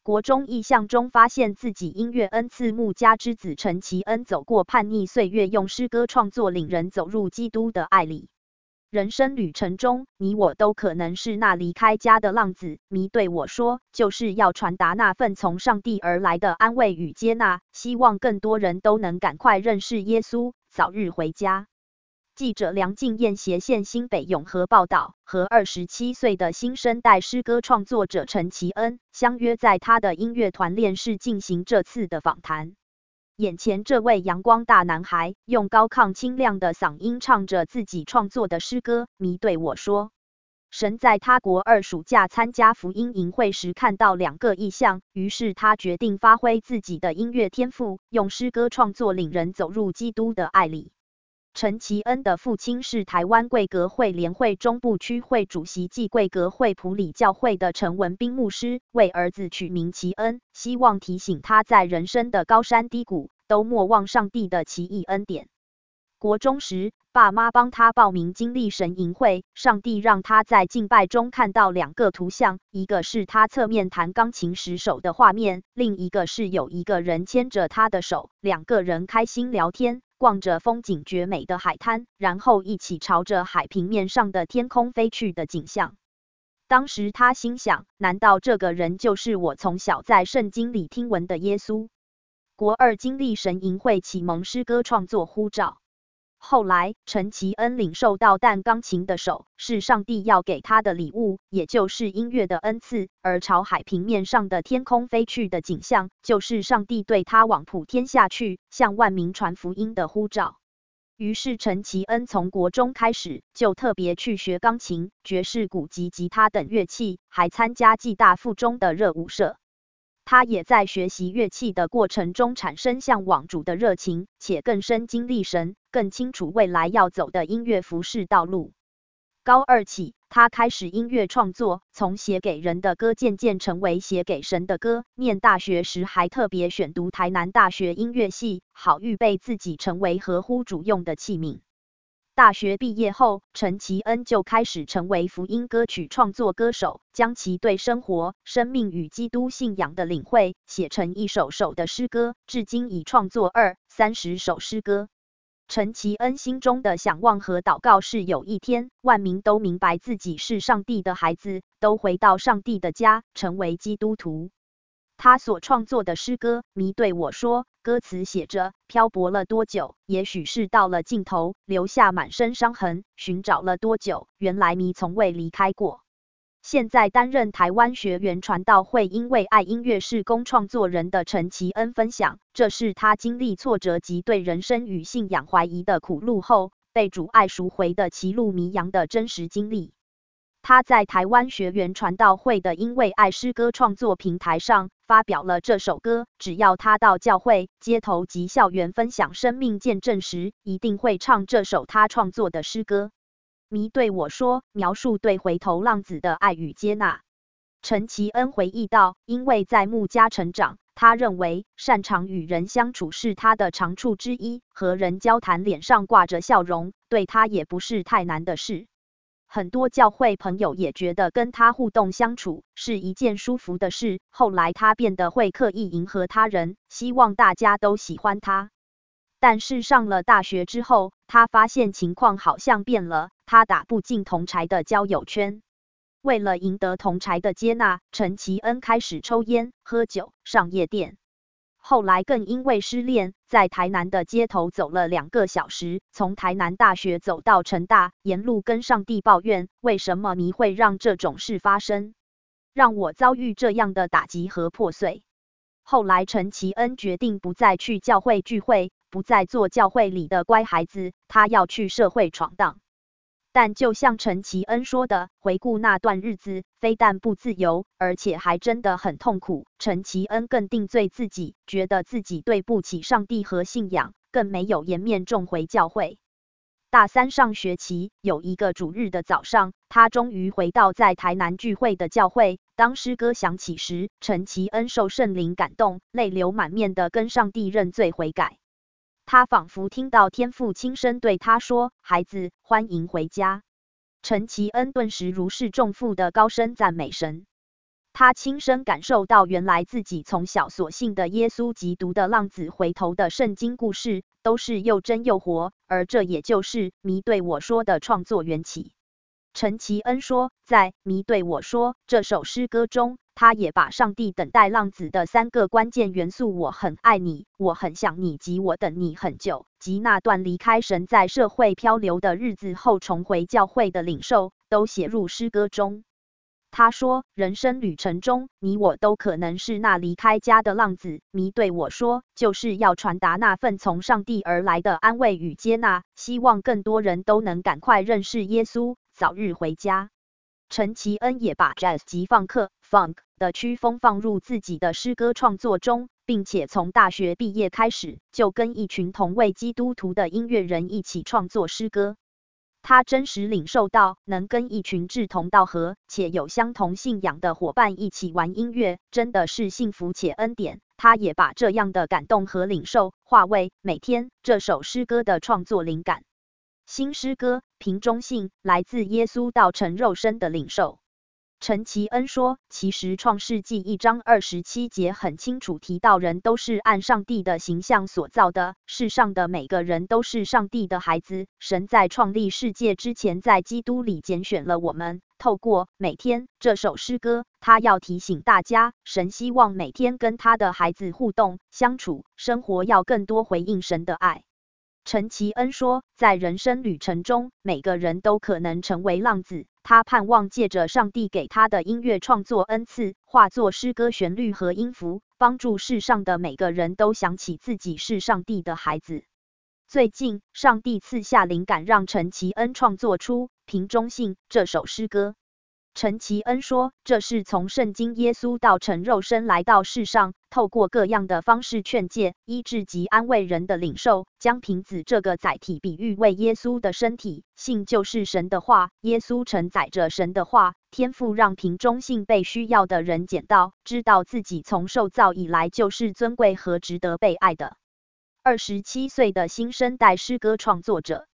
国中意象中发现自己音乐恩赐穆家之子陈其恩走过叛逆岁月，用诗歌创作领人走入基督的爱里。人生旅程中，你我都可能是那离开家的浪子。迷对我说，就是要传达那份从上帝而来的安慰与接纳，希望更多人都能赶快认识耶稣，早日回家。记者梁敬燕斜线新北永和报道，和27岁的新生代诗歌创作者陈其恩相约在他的音乐团练室进行这次的访谈。眼前这位阳光大男孩，用高亢清亮的嗓音唱着自己创作的诗歌。迷对我说，神在他国2暑假参加福音营会时看到2个异象，于是他决定发挥自己的音乐天赋，用诗歌创作领人走入基督的爱里。陈其恩的父亲是台湾贵格会联会中部区会主席暨贵格会埔里教会的陈文彬牧师，为儿子取名其恩，希望提醒他在人生的高山低谷都莫忘上帝的奇异恩典。国中时，爸妈帮他报名经历神营会，上帝让他在敬拜中看到2个图像，一个是他侧面弹钢琴时手的画面，另一个是有一个人牵着他的手，2个人开心聊天，逛着风景绝美的海滩，然后一起朝着海平面上的天空飞去的景象。当时他心想，难道这个人就是我从小在圣经里听闻的耶稣？国2经历神营会启蒙诗歌创作呼召。后来，陈其恩领受到弹钢琴的手是上帝要给他的礼物，也就是音乐的恩赐，而朝海平面上的天空飞去的景象，就是上帝对他往普天下去，向万民传福音的呼召。于是陈其恩从国中开始，就特别去学钢琴、爵士鼓及吉他等乐器，还参加暨大附中的热舞社。他也在学习乐器的过程中产生向往主的热情，且更深经历神，更清楚未来要走的音乐服事道路。高2起，他开始音乐创作，从写给人的歌渐渐成为写给神的歌。念大学时还特别选读台南大学音乐系，好预备自己成为合乎主用的器皿。大学毕业后，陈其恩就开始成为福音歌曲创作歌手，将其对生活、生命与基督信仰的领会写成一首首的诗歌，至今已创作30首诗歌。陈其恩心中的想望和祷告是，有一天，万民都明白自己是上帝的孩子，都回到上帝的家，成为基督徒。他所创作的诗歌，迷对我说，歌词写着，漂泊了多久，也许是到了尽头，留下满身伤痕，寻找了多久，原来迷从未离开过。现在担任台湾学园传道会因为爱音乐事工创作人的陈其恩分享，这是他经历挫折及对人生与信仰怀疑的苦路后，被主爱赎回的歧路迷羊的真实经历。他在台湾学园传道会的因为爱诗歌创作平台上发表了这首歌，只要他到教会、街头及校园分享生命见证时，一定会唱这首他创作的诗歌。迷对我说，描述对回头浪子的爱与接纳。陈其恩回忆道，因为在牧家成长，他认为擅长与人相处是他的长处之一，和人交谈脸上挂着笑容，对他也不是太难的事。很多教会朋友也觉得跟他互动相处是一件舒服的事，后来他变得会刻意迎合他人，希望大家都喜欢他。但是上了大学之后，他发现情况好像变了，他打不进同侪的交友圈。为了赢得同侪的接纳，陈其恩开始抽烟、喝酒、上夜店。后来更因为失恋，在台南的街头走了2个小时，从台南大学走到成大，沿路跟上帝抱怨，为什么你会让这种事发生，让我遭遇这样的打击和破碎。后来陈其恩决定不再去教会聚会，不再做教会里的乖孩子，他要去社会闯荡。但就像陈其恩说的，回顾那段日子，非但不自由，而且还真的很痛苦。陈其恩更定罪自己，觉得自己对不起上帝和信仰，更没有颜面重回教会。大3上学期，有一个主日的早上，他终于回到在台南聚会的教会。当诗歌响起时，陈其恩受圣灵感动，泪流满面的跟上帝认罪悔改。他仿佛听到天父轻声对他说：“孩子，欢迎回家。”陈其恩顿时如释重负的高声赞美神。 他亲身感受到，原来自己从小所信的耶稣基督的浪子回头的圣经故事，都是又真又活，而这也就是迷对我说的创作缘起。陈其恩说，在迷对我说这首诗歌中，他也把上帝等待浪子的3个关键元素——我很爱你，我很想你及我等你很久，及那段离开神在社会漂流的日子后重回教会的领受，都写入诗歌中。他说，人生旅程中，你我都可能是那离开家的浪子。迷对我说，就是要传达那份从上帝而来的安慰与接纳，希望更多人都能赶快认识耶稣，早日回家。陈其恩也把 jazz 及放克 funk 的曲风放入自己的诗歌创作中，并且从大学毕业开始，就跟一群同为基督徒的音乐人一起创作诗歌。他真实领受到，能跟一群志同道合且有相同信仰的伙伴一起玩音乐，真的是幸福且恩典。他也把这样的感动和领受化为每天这首诗歌的创作灵感。新诗歌瓶中信，来自耶稣道成肉身的领受。陈其恩说，其实创世纪1章27节很清楚提到，人都是按上帝的形象所造的，世上的每个人都是上帝的孩子。神在创立世界之前，在基督里拣选了我们。透过每天这首诗歌，他要提醒大家，神希望每天跟他的孩子互动、相处、生活要更多回应神的爱。陈其恩说，在人生旅程中，每个人都可能成为浪子。他盼望借着上帝给他的音乐创作恩赐，化作诗歌旋律和音符，帮助世上的每个人都想起自己是上帝的孩子。最近，上帝赐下灵感，让陈其恩创作出《瓶中信》这首诗歌。陈其恩说，这是从圣经耶稣道成肉身来到世上，透过各样的方式劝诫、医治及安慰人的领受，将瓶子这个载体比喻为耶稣的身体。信就是神的话，耶稣承载着神的话，天父让瓶中信被需要的人捡到，知道自己从受造以来就是尊贵和值得被爱的。27岁的新生代诗歌创作者。